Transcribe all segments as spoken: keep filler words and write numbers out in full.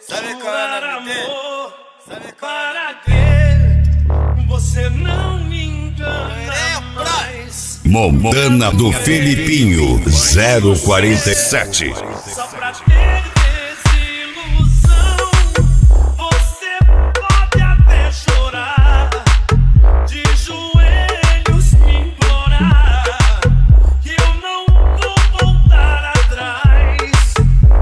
Sabe qual é o nome dele? Sabe qual é Para que você não me engana mais? Montana do Felipinho zero quarenta e sete. Só pra ter desilusão, você pode até chorar, de joelhos me implorar, que eu não vou voltar atrás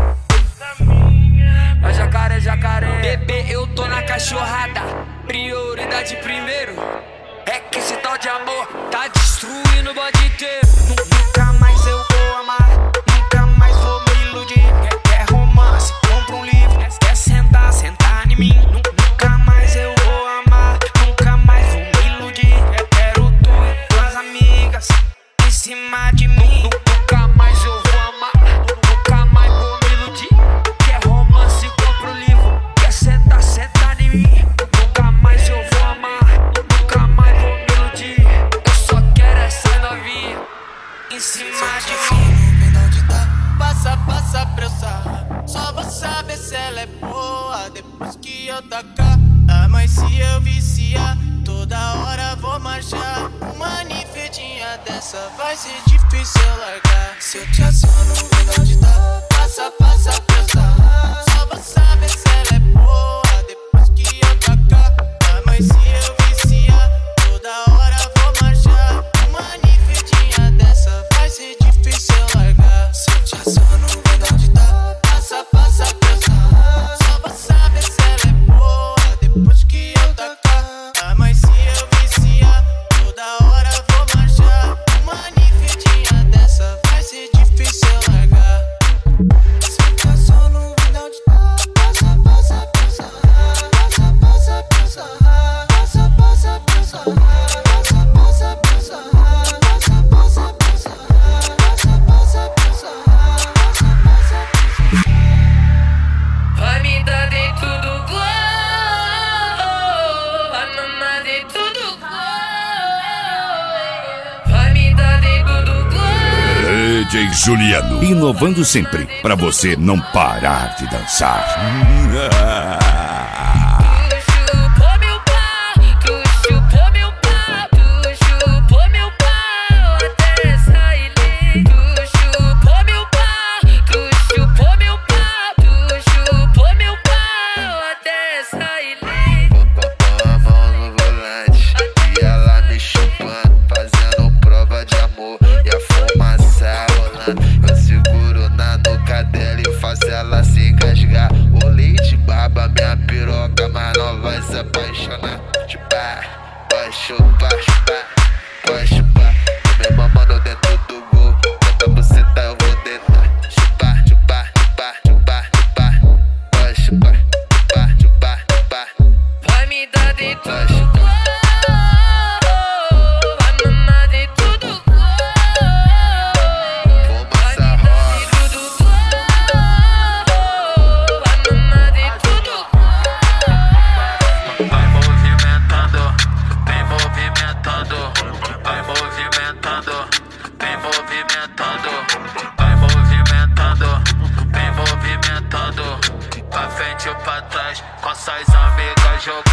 da minha. Mas jacaré, jacaré, bebê, eu tô na cachorrada. Prioridade primeiro. É que esse tal de amor tá destruindo o bode inteiro. Nunca mais eu vou amar, nunca mais vou me iludir. Quer, quer romance, compra um livro. Quer, quer sentar, sentar em mim. Nunca mais eu vou amar, nunca mais vou me iludir. Quer, quero tu e tuas amigas em cima de mim. Nunca mais eu vou amar, nunca mais vou me iludir. Quer romance, compra um livro. Quer sentar, sentar em mim. Nunca mais eu vou amar, nunca mais vou me iludir. Eu só quero essa novinha em cima de mim. onde tá? Passa, passa pra eu sarrar. Só vou saber se ela é boa depois que eu tacar. Ah, mas se eu viciar, toda hora vou marchar. Uma ninfedinha dessa vai ser difícil eu largar. Se eu te assono, vendo onde tá? Passa, passa pra eu sarrar. Só vou saber se ela é boa depois que eu tacar. Ah, mas se eu viciar, toda hora vou marchar. Uma ninfedinha dessa vai ser difícil eu largar. Se eu te assono, vendo onde tá? Passa, passa pra eu sarrar. Só vou saber se ela é boa depois que eu tacar. Ah, mas se eu viciar, toda hora vou marchar. Uma ninfedinha dessa vai ser difícil eu largar. Se eu te assono, vendo onde tá? Passa, passa pra eu sarrar. Passa, passa pra eu sarrar. Passa, passa pra eu sarrar. Passa, passa pra eu sarrar. Passa, passa pra eu sarrar. Passa, passa pra eu sarrar. Passa, passa pra eu sarrar. Vai me dar dentro do glow, vai mamar dentro do glow, vai me dar dentro do glow. D J Juliano, inovando sempre pra você não parar de dançar. Tu chupou meu pau, tu chupou meu pau, tu chupou meu pau até sair livre. Tu chupou meu pau, tu chupou meu pau, tu chupou meu pau até sair livre. Com a mão no volante e ela me chupando, fazendo prova de amor e a fumaça rolando. Eu seguro na nuca dela e faço ela se engasgar. O leite baba minha piroca, mas não vai se apaixonar. Chupar, pode chupar, chupar, pode chupar. Tô me mamando dentro do gol, tenta buceta eu vou deitar. Chupar, chupar, chupar, chupar, chupar, pode chupar, chupar, chupar, chupar. Vai me dar dentro Pode do chupar. glow, vai mamar dentro do glow, vai Fumaça me dar rola. dentro do glow, vai mamar dentro do glow. Vai movimentando, vem movimentando, vai movimentando, vem movimentando, vai movimentando, vem movimentando, pra frente ou pra trás, com suas amigas jogando.